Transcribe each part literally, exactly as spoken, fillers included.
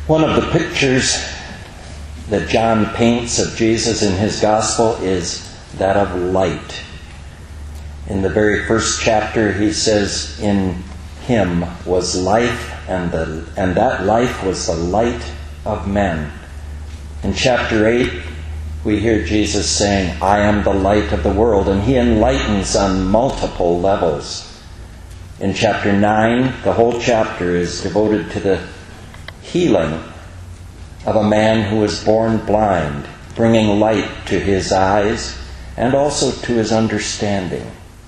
One of the pictures that John paints of Jesus in his gospel is that of light. In the very first chapter, he says, "In him was life, and the and that life was the light of men." In chapter eight, we hear Jesus saying, "I am the light of the world," and he enlightens on multiple levels. In chapter nine, the whole chapter is devoted to the healing of a man who was born blind, bringing light to his eyes and also to his understanding.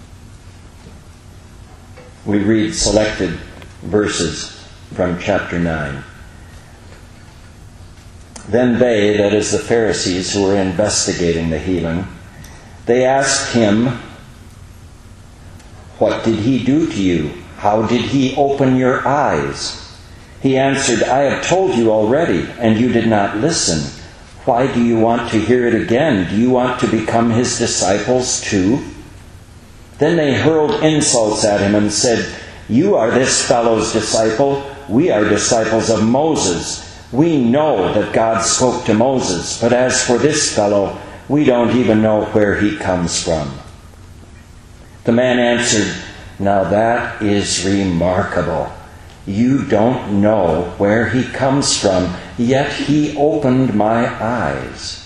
We read selected verses from chapter nine. Then they, that is the Pharisees who were investigating the healing, they asked him, "What did he do to you? How did he open your eyes?" He answered, "I have told you already, and you did not listen. Why do you want to hear it again? Do you want to become his disciples too?" Then they hurled insults at him and said, "You are this fellow's disciple. We are disciples of Moses. We know that God spoke to Moses, but as for this fellow, we don't even know where he comes from." The man answered, "Now that is remarkable. You don't know where he comes from, yet he opened my eyes."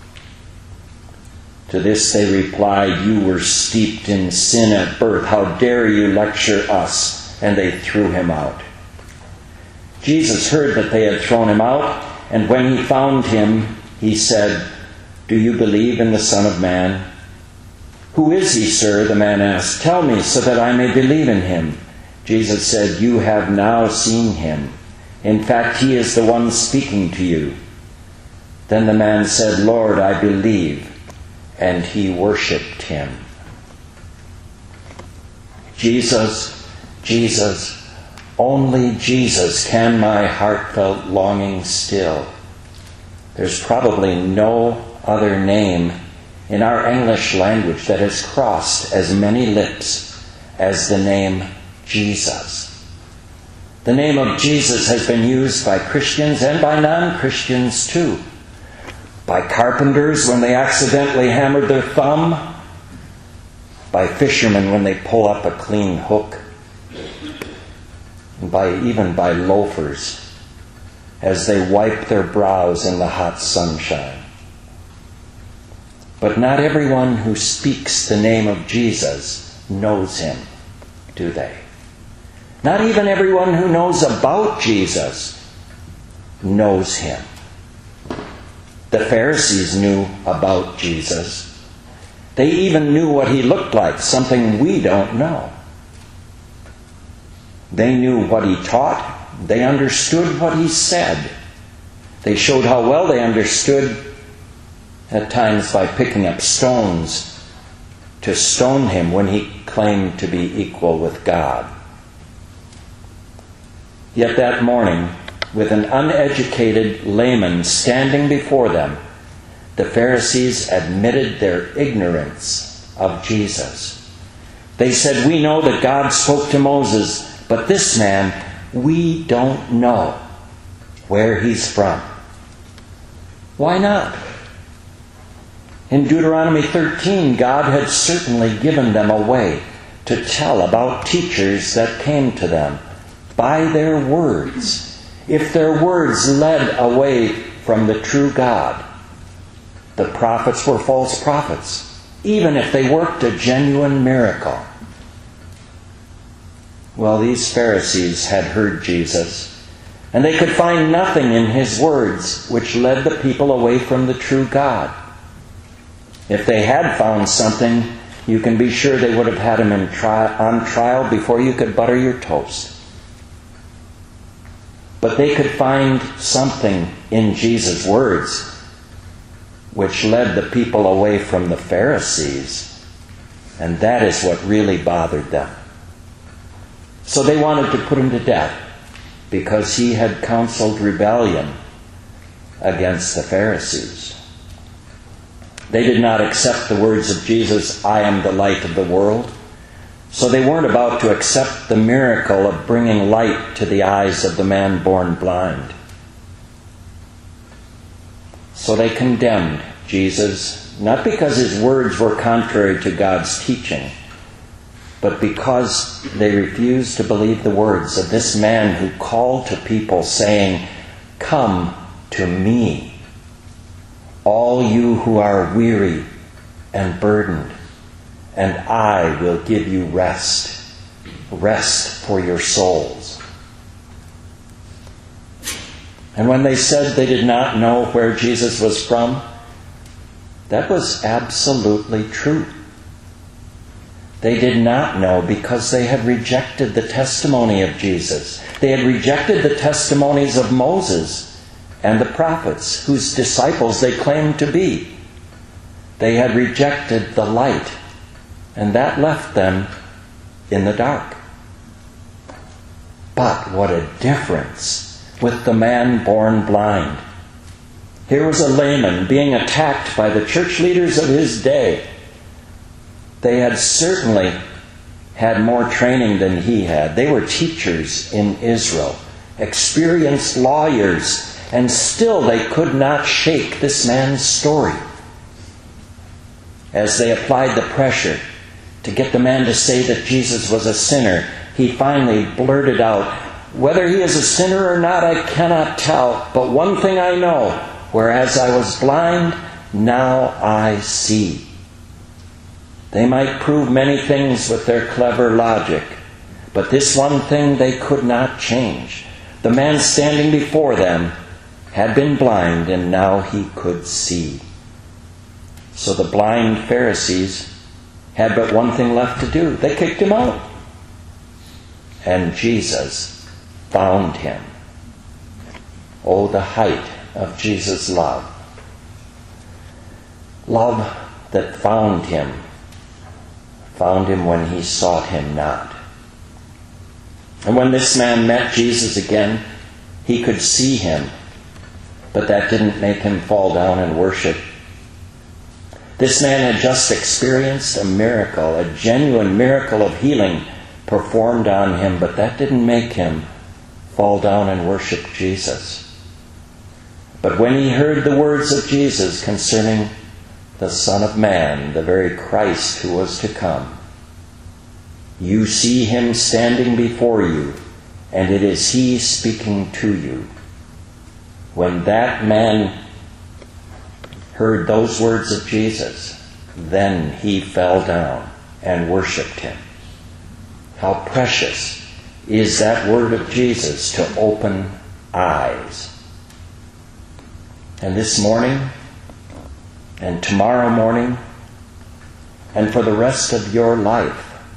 To this they replied, "You were steeped in sin at birth. How dare you lecture us?" And they threw him out. Jesus heard that they had thrown him out, and when he found him, he said, "Do you believe in the Son of Man?" "Who is he, sir?" the man asked. "Tell me so that I may believe in him." Jesus said, "You have now seen him. In fact, he is the one speaking to you." Then the man said, "Lord, I believe," and he worshipped him. Jesus, Jesus, only Jesus can my heartfelt longing still. There's probably no other name in our English language that has crossed as many lips as the name Jesus. The name of Jesus has been used by Christians and by non-Christians too. By carpenters when they accidentally hammered their thumb. By fishermen when they pull up a clean hook. And by even by loafers as they wipe their brows in the hot sunshine. But not everyone who speaks the name of Jesus knows him, do they? Not even everyone who knows about Jesus knows him. The Pharisees knew about Jesus. They even knew what he looked like, something we don't know. They knew what he taught. They understood what he said. They showed how well they understood, at times by picking up stones to stone him when he claimed to be equal with God. Yet that morning, with an uneducated layman standing before them, the Pharisees admitted their ignorance of Jesus. They said, "We know that God spoke to Moses, but this man, we don't know where he's from." Why not? In Deuteronomy thirteen, God had certainly given them a way to tell about teachers that came to them by their words. If their words led away from the true God, the prophets were false prophets, even if they worked a genuine miracle. Well, these Pharisees had heard Jesus, and they could find nothing in his words which led the people away from the true God. If they had found something, you can be sure they would have had him in tri- on trial before you could butter your toast. But they could find something in Jesus' words which led the people away from the Pharisees, and that is what really bothered them. So they wanted to put him to death because he had counseled rebellion against the Pharisees. They did not accept the words of Jesus, "I am the light of the world." So they weren't about to accept the miracle of bringing light to the eyes of the man born blind. So they condemned Jesus, not because his words were contrary to God's teaching, but because they refused to believe the words of this man who called to people saying, "Come to me, all you who are weary and burdened, and I will give you rest, rest for your souls." And when they said they did not know where Jesus was from, that was absolutely true. They did not know because they had rejected the testimony of Jesus. They had rejected the testimonies of Moses and the prophets, whose disciples they claimed to be. They had rejected the light, and that left them in the dark. But what a difference with the man born blind. Here was a layman being attacked by the church leaders of his day. They had certainly had more training than he had. They were teachers in Israel, experienced lawyers, and still they could not shake this man's story. As they applied the pressure to get the man to say that Jesus was a sinner, he finally blurted out, "Whether he is a sinner or not, I cannot tell. But one thing I know, whereas I was blind, now I see." They might prove many things with their clever logic, but this one thing they could not change. The man standing before them had been blind, and now he could see. So the blind Pharisees had but one thing left to do. They kicked him out. And Jesus found him. Oh, the height of Jesus' love. Love that found him. Found him when he sought him not. And when this man met Jesus again, he could see him, but that didn't make him fall down and worship. This man had just experienced a miracle, a genuine miracle of healing performed on him, but that didn't make him fall down and worship Jesus. But when he heard the words of Jesus concerning the Son of Man, the very Christ who was to come, you see him standing before you, and it is he speaking to you. When that man heard those words of Jesus, then he fell down and worshipped him. How precious is that word of Jesus to open eyes. And this morning, and tomorrow morning, and for the rest of your life,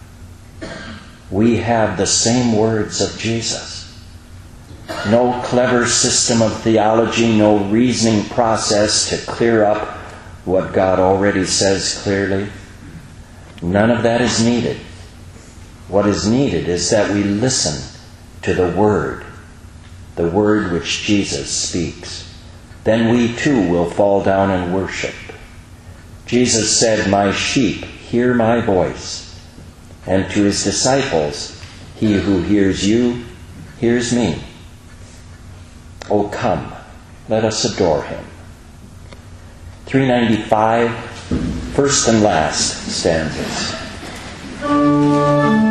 we have the same words of Jesus. No clever system of theology, no reasoning process to clear up what God already says clearly. None of that is needed. What is needed is that we listen to the Word, the Word which Jesus speaks. Then we too will fall down and worship. Jesus said, "My sheep hear my voice." And to his disciples, "He who hears you, hears me." Oh, come, let us adore him. three ninety-five, first and last stanzas.